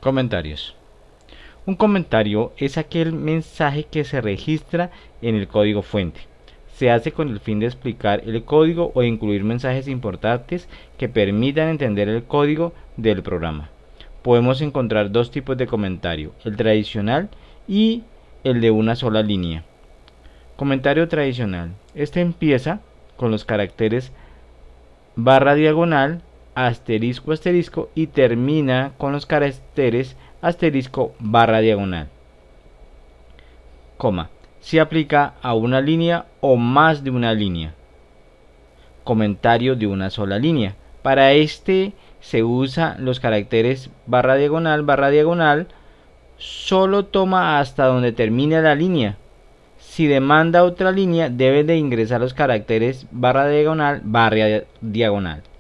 Comentarios. Un comentario es aquel mensaje que se registra en el código fuente. Se hace con el fin de explicar el código o incluir mensajes importantes que permitan entender el código del programa. Podemos encontrar dos tipos de comentario, el tradicional y el de una sola línea. Comentario tradicional. Este empieza con los caracteres barra diagonal, asterisco asterisco y termina con los caracteres asterisco barra diagonal. Coma. Se aplica a una línea o más de una línea. Comentario de una sola línea. Para este se usa los caracteres barra diagonal, solo toma hasta donde termina la línea. Si demanda otra línea, debe de ingresar los caracteres barra diagonal.